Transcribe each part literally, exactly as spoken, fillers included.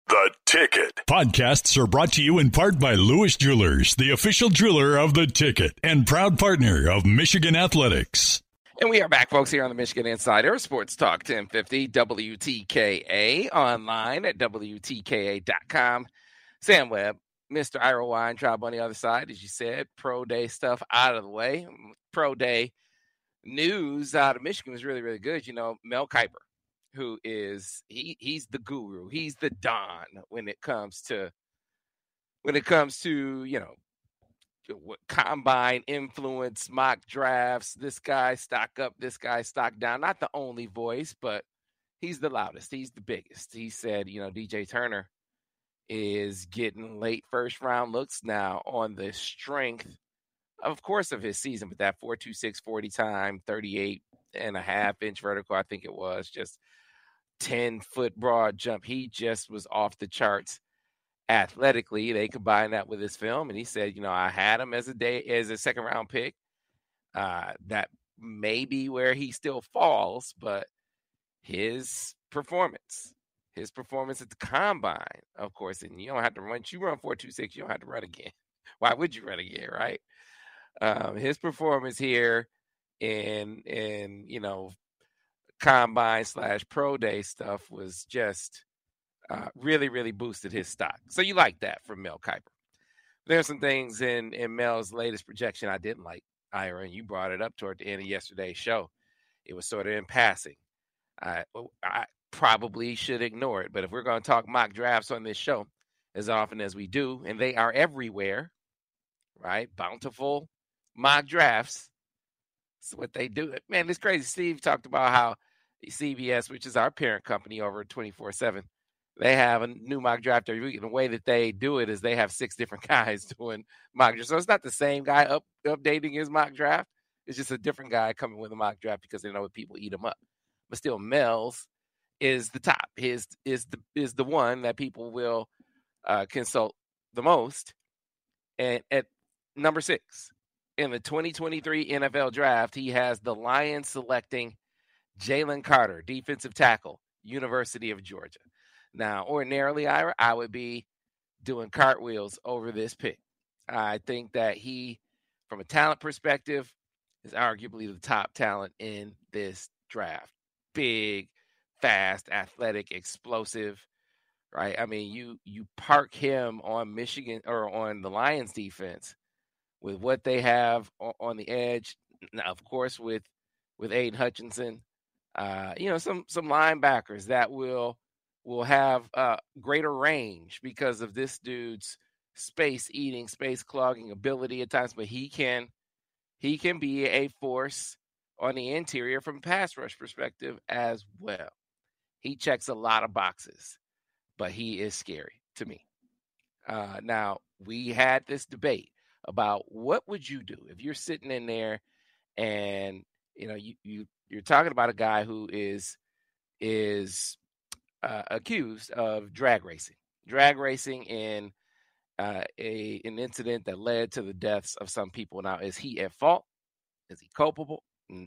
The Ticket. Podcasts are brought to you in part by Lewis Jewelers, the official jeweler of The Ticket and proud partner of Michigan Athletics. And we are back, folks, here on the Michigan Insider, Sports Talk ten fifty, W T K A, online at W T K A dot com. Sam Webb, Mister Ira Weintraub on the other side, as you said, pro day stuff out of the way. Pro day news out of Michigan was really, really good. You know, Mel Kiper, who is, he he's the guru. He's the Don when it comes to, when it comes to, you know, what combine influence, mock drafts, this guy stock up, this guy stock down. Not the only voice, but he's the loudest. He's the biggest. He said, you know, D J Turner is getting late first round looks now on the strength, of course, of his season, but that four two six forty time, thirty-eight and a half inch vertical, I think it was, just ten foot broad jump. He just was off the charts athletically. They combined that with his film, and he said, you know, I had him as a day as a second round pick. Uh, that may be where he still falls, but his performance, his performance at the combine, of course, and you don't have to run. You run four two six, you don't have to run again. Why would you run again, right? Um, his performance here in in you know combine slash pro day stuff was just uh, really really boosted his stock. So you like that from Mel Kiper. There's some things in in Mel's latest projection I didn't like, Ira, and you brought it up toward the end of yesterday's show. It was sort of in passing. I I probably should ignore it, but if we're going to talk mock drafts on this show as often as we do, and they are everywhere, right? Bountiful mock drafts. That's what they do. Man, it's crazy. Steve talked about how C B S, which is our parent company over twenty-four seven, they have a new mock draft every week. And the way that they do it is they have six different guys doing mock drafts. So it's not the same guy up, updating his mock draft. It's just a different guy coming with a mock draft because they know what people eat them up. But still, Mel's is the top. His is the is the one that people will uh, consult the most. And at number six, in the twenty twenty-three N F L Draft, he has the Lions selecting Jalen Carter, defensive tackle, University of Georgia. Now, ordinarily, I, I would be doing cartwheels over this pick. I think that he, from a talent perspective, is arguably the top talent in this draft. Big, fast, athletic, explosive, right? I mean, you you park him on Michigan or on the Lions defense with what they have on, on the edge. Now, of course, with with Aiden Hutchinson, uh, you know, some some linebackers that will will have uh, greater range because of this dude's space eating, space clogging ability at times, but he can he can be a force on the interior from a pass rush perspective as well. He checks a lot of boxes, but he is scary to me. Uh, now, we had this debate about what would you do if you're sitting in there and, you know, you, you, you're talking about a guy who is is uh, accused of drag racing, drag racing in uh, a an incident that led to the deaths of some people. Now, is he at fault? Is he culpable?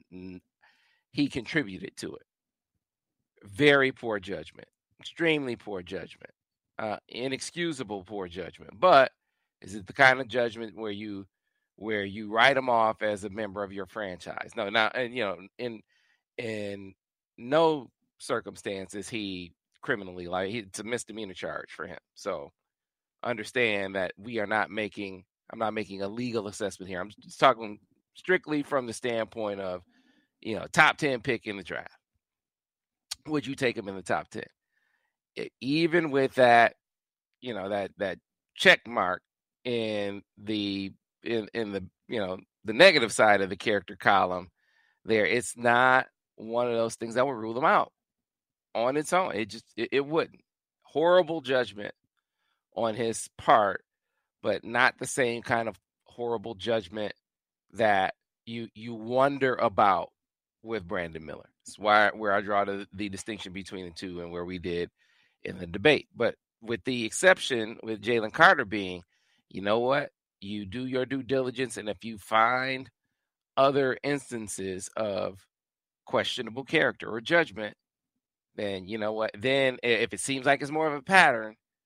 He contributed to it. Very poor judgment, extremely poor judgment, uh, inexcusable poor judgment. But is it the kind of judgment where you where you write him off as a member of your franchise? No, now, and you know, in in no circumstance is he criminally, like, it's a misdemeanor charge for him. So understand that we are not making. I'm not making a legal assessment here. I'm just talking strictly from the standpoint of, you know, top ten pick in the draft. Would you take him in the top ten? It, even with that, you know, that that check mark in the in in the you know the negative side of the character column there, it's not one of those things that would rule them out on its own. It just it, it wouldn't. Horrible judgment on his part, but not the same kind of horrible judgment that you you wonder about with Brandon Miller. It's why where I draw the, the distinction between the two and where we did in the debate. But with the exception with Jalen Carter being, you know what? You do your due diligence, and if you find other instances of questionable character or judgment, then you know what? Then if it seems like it's more of a pattern,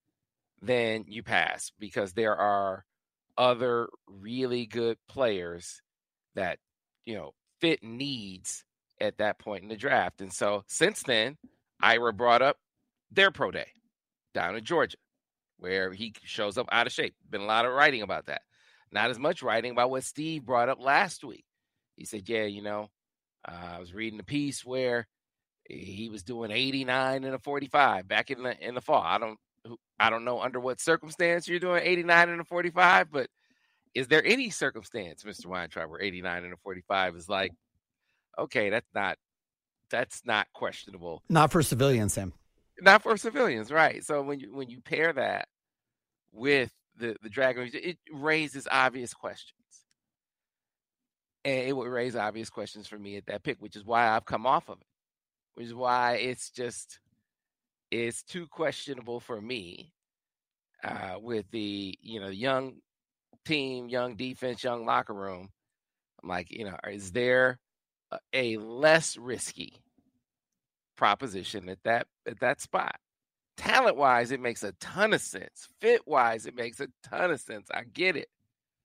then you pass because there are other really good players that, you know, fit needs at that point in the draft. And so since then, Ira brought up their pro day down in Georgia, where he shows up out of shape. Been a lot of writing about that. Not as much writing about what Steve brought up last week. He said, yeah, you know, uh, I was reading a piece where he was doing eighty-nine and a forty-five back in the in the fall. I don't I don't know under what circumstance you're doing eighty-nine and a forty-five, but is there any circumstance, Mister Weintraub, where eighty-nine and a forty-five is like, okay, that's not that's not questionable. Not for civilians, Sam. Not for civilians, right? So when you when you pair that with the the Dragons, it raises obvious questions. And it would raise obvious questions for me at that pick, which is why I've come off of it. Which is why it's just, it's too questionable for me uh, with the, you know, young team, young defense, young locker room. I'm like, you know, is there a, a less risky proposition at that at that spot? Talent-wise, it makes a ton of sense. Fit-wise, it makes a ton of sense. I get it.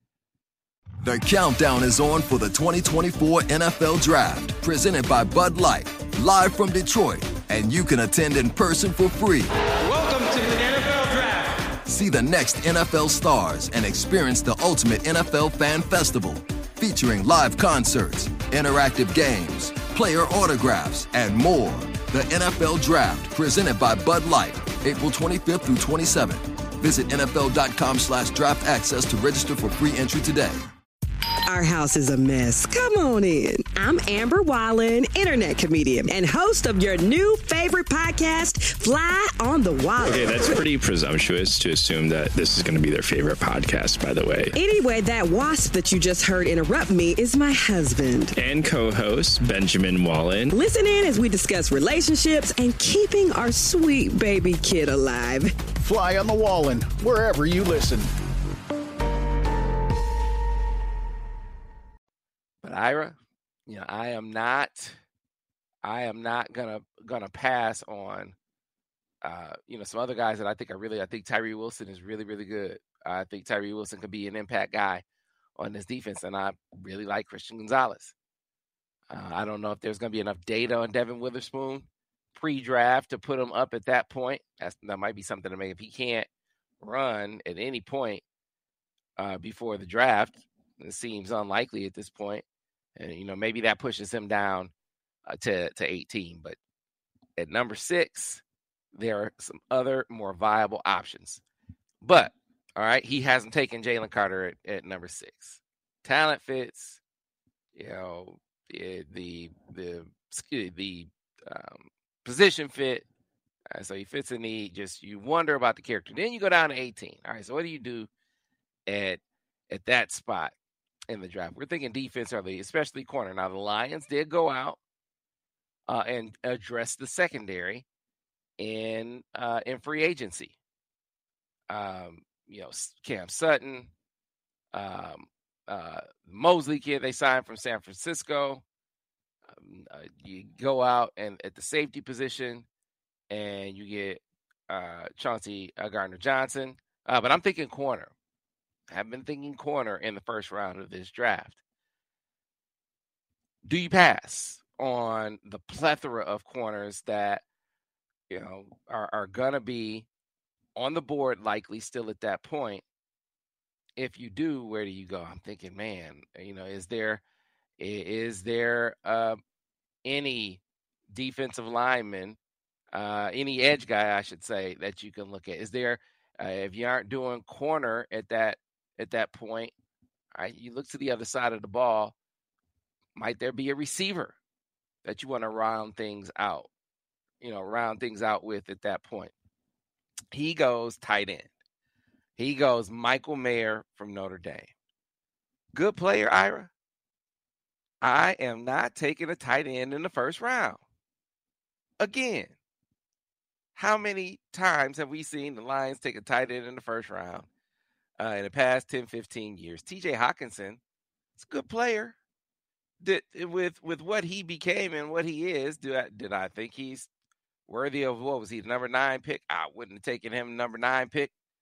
The countdown is on for the twenty twenty-four N F L Draft, presented by Bud Light, live from Detroit, and you can attend in person for free. Welcome to the N F L Draft. See the next N F L stars and experience the ultimate N F L fan festival, featuring live concerts, interactive games, player autographs, and more. The N F L Draft, presented by Bud Light, April twenty-fifth through twenty-seventh. Visit N F L dot com slash draft access to register for free entry today. Our house is a mess. Come on in. I'm Amber Wallen, internet comedian and host of your new favorite podcast, Fly on the Wall. Okay, that's pretty presumptuous to assume that this is going to be their favorite podcast, by the way. Anyway, that wasp that you just heard interrupt me is my husband. And co-host, Benjamin Wallen. Listen in as we discuss relationships and keeping our sweet baby kid alive. Fly on the Wallen, wherever you listen. But Ira, you know, I am not, I am not gonna gonna pass on, uh, you know, some other guys that I think are really. I think Tyree Wilson is really, really good. I think Tyree Wilson could be an impact guy on this defense, and I really like Christian Gonzalez. Uh, I don't know if there's gonna be enough data on Devin Witherspoon pre-draft to put him up at that point. That's, that might be something to make if he can't run at any point uh, before the draft. It seems unlikely at this point. And, you know, maybe that pushes him down uh, to, to eighteen. But at number six, there are some other more viable options. But, all right, he hasn't taken Jalen Carter at, at number six. Talent fits, you know, the the the, the um, position fit. Uh, so he fits a need. Just you wonder about the character. Then you go down to eighteen. All right, so what do you do at at that spot in the draft? We're thinking defense early, especially corner. Now, the Lions did go out uh, and address the secondary in uh, in free agency. Um, you know, Cam Sutton, um, uh, Mosley kid they signed from San Francisco. Um, uh, you go out and at the safety position, and you get uh, Chauncey uh, Gardner-Johnson. Uh, but I'm thinking corner. I've been thinking corner in the first round of this draft. Do you pass on the plethora of corners that, you know, are, are going to be on the board likely still at that point? If you do, where do you go? I'm thinking, man, you know, is there is there uh, any defensive lineman, uh, any edge guy, I should say, that you can look at? Is there, uh, if you aren't doing corner at that At that point, all right, you look to the other side of the ball. Might there be a receiver that you want to round things out, you know, round things out with at that point? He goes tight end. He goes Michael Mayer from Notre Dame. Good player, Ira. I am not taking a tight end in the first round. Again, how many times have we seen the Lions take a tight end in the first round? Uh, in the past ten, fifteen years, T J Hawkinson is a good player. Did, with with what he became and what he is, do I, did I think he's worthy of, what was he, the number nine pick? I wouldn't have taken him number nine pick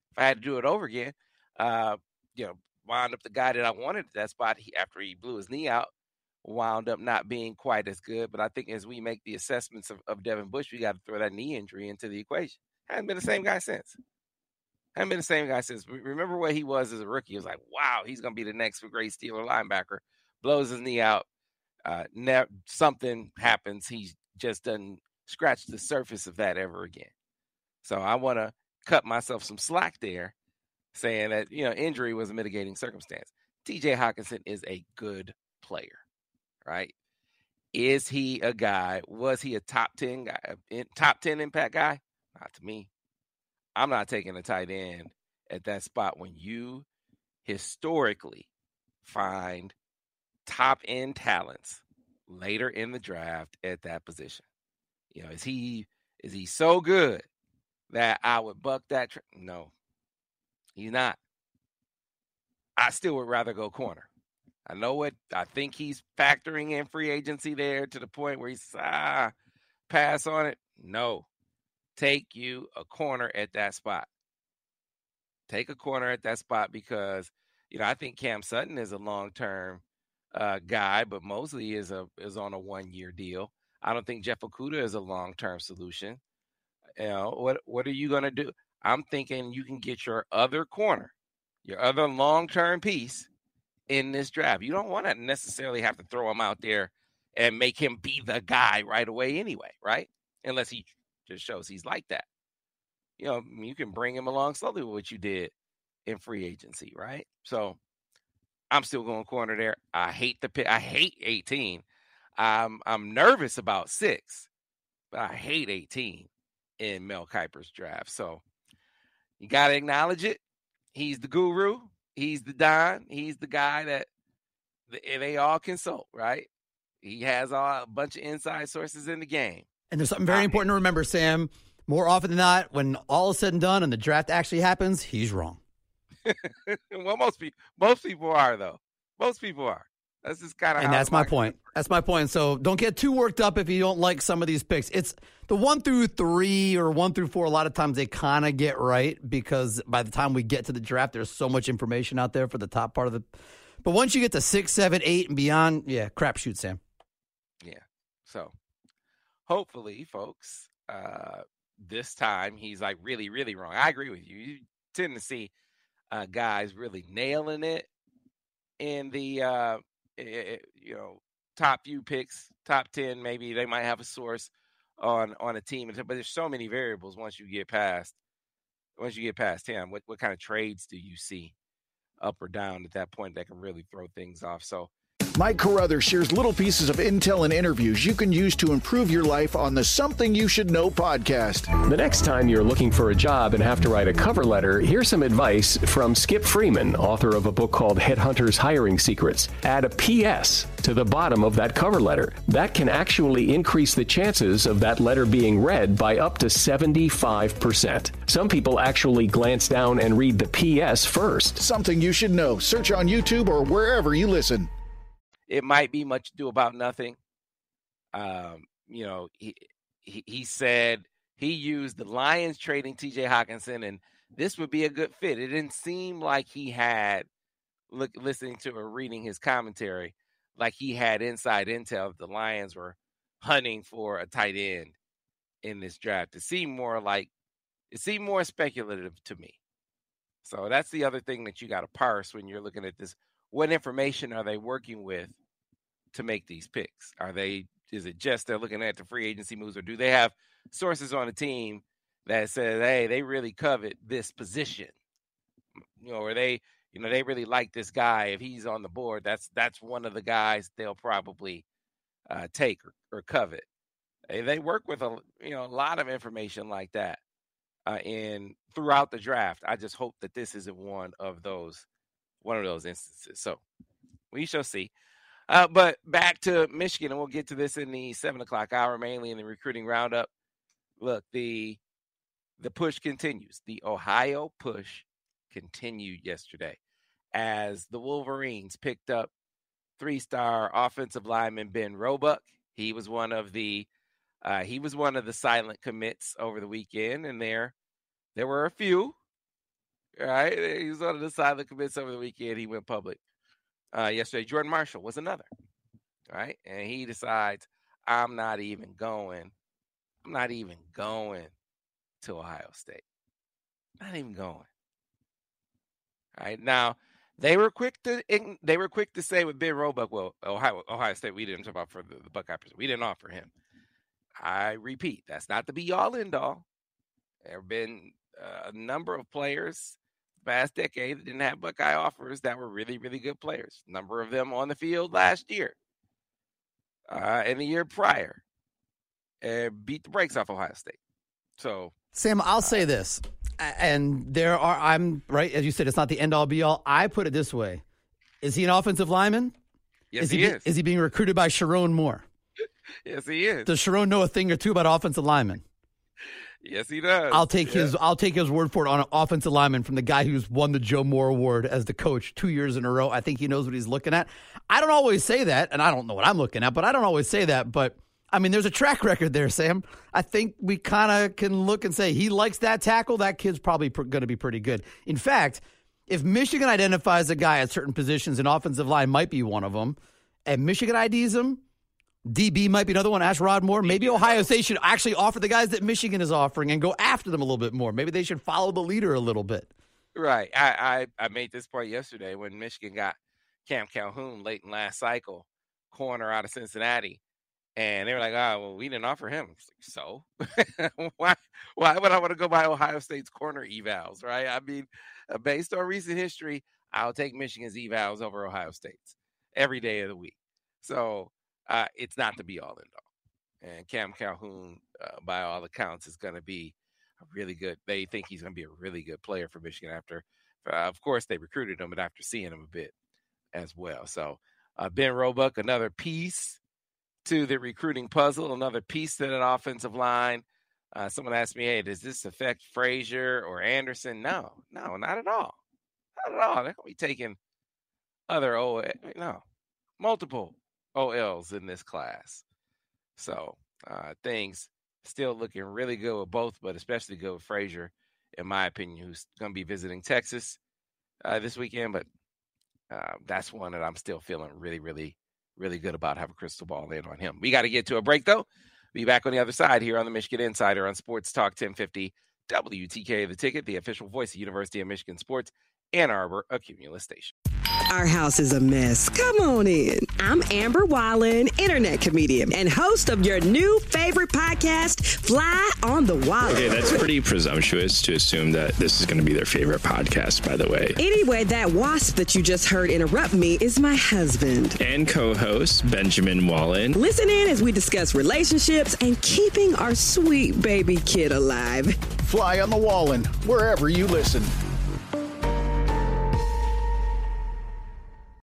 if I had to do it over again, uh, you know, wound up the guy that I wanted at that spot he, after he blew his knee out, wound up not being quite as good. But I think as we make the assessments of, of Devin Bush, we got to throw that knee injury into the equation. Hasn't been the same guy since. Hasn't been the same guy since. Remember what he was as a rookie. It was like, wow, he's going to be the next great Steeler linebacker. Blows his knee out. Uh, ne- something happens. He just doesn't scratch the surface of that ever again. So I want to cut myself some slack there, saying that, you know, injury was a mitigating circumstance. T J Hockenson is a good player, right? Is he a guy? Was he a top ten guy, top ten impact guy? Not to me. I'm not taking a tight end at that spot when you historically find top end talents later in the draft at that position. You know, is he is he so good that I would buck that? Tra- no, he's not. I still would rather go corner. I know what I think he's factoring in free agency there to the point where he's ah pass on it. No, take you a corner at that spot. Take a corner at that spot because, you know, I think Cam Sutton is a long term uh, guy, but Mosley is a is on a one year deal. I don't think Jeff Okudah is a long term solution. You know, what what are you going to do? I'm thinking you can get your other corner, your other long term piece in this draft. You don't want to necessarily have to throw him out there and make him be the guy right away anyway, right? Unless he just shows he's like that. You know, you can bring him along slowly with what you did in free agency, right? So I'm still going corner there. I hate the pick. I hate eighteen. I'm I'm nervous about six, but I hate eighteen in Mel Kiper's draft. So you got to acknowledge it. He's the guru. He's the Don. He's the guy that they all consult, right? He has all, a bunch of inside sources in the game. And there's something very I important mean, to remember, Sam. More often than not, when all is said and done and the draft actually happens, he's wrong. Well, most people, most people are, though. Most people are. That's just kind of and how that's my point. That's my point. So don't get too worked up if you don't like some of these picks. It's the one through three or one through four. A lot of times they kind of get right because by the time we get to the draft, there's so much information out there for the top part of the. But once you get to six, seven, eight, and beyond, yeah, crapshoot, Sam. Yeah. So hopefully, folks, uh, this time he's like really, really wrong. I agree with you. You tend to see uh, guys really nailing it in the. Uh, It, you know, top few picks, top ten, maybe they might have a source on on a team, but there's so many variables once you get past once you get past him. What what kind of trades do you see up or down at that point that can really throw things off? So Mike Carruthers shares little pieces of intel and interviews you can use to improve your life on the Something You Should Know podcast. The next time you're looking for a job and have to write a cover letter, here's some advice from Skip Freeman, author of a book called Headhunters Hiring Secrets. Add a P S to the bottom of that cover letter. That can actually increase the chances of that letter being read by up to seventy-five percent. Some people actually glance down and read the P S first. Something You Should Know. Search on YouTube or wherever you listen. It might be much ado about nothing. Um, you know, he, he he said he used the Lions trading T J Hockenson, and this would be a good fit. It didn't seem like he had, look, listening to or reading his commentary, like he had inside intel that the Lions were hunting for a tight end in this draft. It seemed more like, it seemed more speculative to me. So that's the other thing that you got to parse when you're looking at this. What information are they working with to make these picks? Are they, is it just they're looking at the free agency moves, or do they have sources on the team that says, hey, they really covet this position? You know, or they, you know, they really like this guy. If he's on the board, that's that's one of the guys they'll probably uh, take or, or covet. They, they work with a you know a lot of information like that uh, in throughout the draft. I just hope that this isn't one of those. One of those instances. So we shall see. Uh, but back to Michigan, and we'll get to this in the seven o'clock hour, mainly in the recruiting roundup. Look, the the push continues. The Ohio push continued yesterday as the Wolverines picked up three-star offensive lineman Ben Roebuck. He was one of the uh, he was one of the silent commits over the weekend, and there there were a few. right? He was on the side of the commits over the weekend. He went public uh, yesterday. Jordan Marshall was another, right? And he decides, I'm not even going. I'm not even going to Ohio State. Not even going. All right. Now, they were quick to they were quick to say with Ben Roebuck, well, Ohio Ohio State, we didn't talk about for the, the Buckeye person. We didn't offer him. I repeat, that's not the be all end all. There have been uh, a number of players past decade that didn't have Buckeye offers that were really, really good players. A number of them on the field last year uh, and the year prior and beat the brakes off Ohio State. So, Sam, I'll uh, say this, and there are, I'm right, as you said, it's not the end all be all. I put it this way. Is he an offensive lineman? Yes, is he, he is. Be, is he being recruited by Sharon Moore? Yes, he is. Does Sharon know a thing or two about offensive linemen? Yes, he does. I'll take yeah. his I'll take his word for it on an offensive lineman from the guy who's won the Joe Moore Award as the coach two years in a row. I think he knows what he's looking at. I don't always say that, and I don't know what I'm looking at, but I don't always say that. But, I mean, there's a track record there, Sam. I think we kind of can look and say he likes that tackle. That kid's probably pr- going to be pretty good. In fact, if Michigan identifies a guy at certain positions, an offensive line might be one of them, and Michigan I Ds him, D B might be another one, Ashrod Moore. Maybe Ohio State should actually offer the guys that Michigan is offering and go after them a little bit more. Maybe they should follow the leader a little bit. Right. I, I, I made this point yesterday when Michigan got Cam Calhoun late in last cycle, corner out of Cincinnati. And they were like, oh, well, we didn't offer him. So why why would I want to go by Ohio State's corner evals, right? I mean, uh, based on recent history, I'll take Michigan's evals over Ohio State's every day of the week. So uh, it's not the be all end all. And Cam Calhoun, uh, by all accounts, is going to be a really good. They think he's going to be a really good player for Michigan after, uh, of course, they recruited him, but after seeing him a bit as well. So uh, Ben Roebuck, another piece to the recruiting puzzle, another piece to that offensive line. Uh, someone asked me, hey, does this affect Frazier or Anderson? No, no, not at all. Not at all. They're going to be taking other O, no, multiple O Ls in this class. So uh, things still looking really good with both, but especially good with Frazier, in my opinion, who's going to be visiting Texas uh, this weekend. But uh, that's one that I'm still feeling really, really, really good about. Have a crystal ball in on him. We got to get to a break, though. Be back on the other side here on the Michigan Insider on Sports Talk ten fifty W T K, The Ticket, the official voice of University of Michigan Sports, Ann Arbor, a Cumulus station. Our house is a mess. Come on in. I'm Amber Wallen, internet comedian and host of your new favorite podcast, Fly on the Wall. Okay, that's pretty presumptuous to assume that this is going to be their favorite podcast, by the way. Anyway, that wasp that you just heard interrupt me is my husband. And co-host, Benjamin Wallen. Listen in as we discuss relationships and keeping our sweet baby kid alive. Fly on the Wallen, wherever you listen.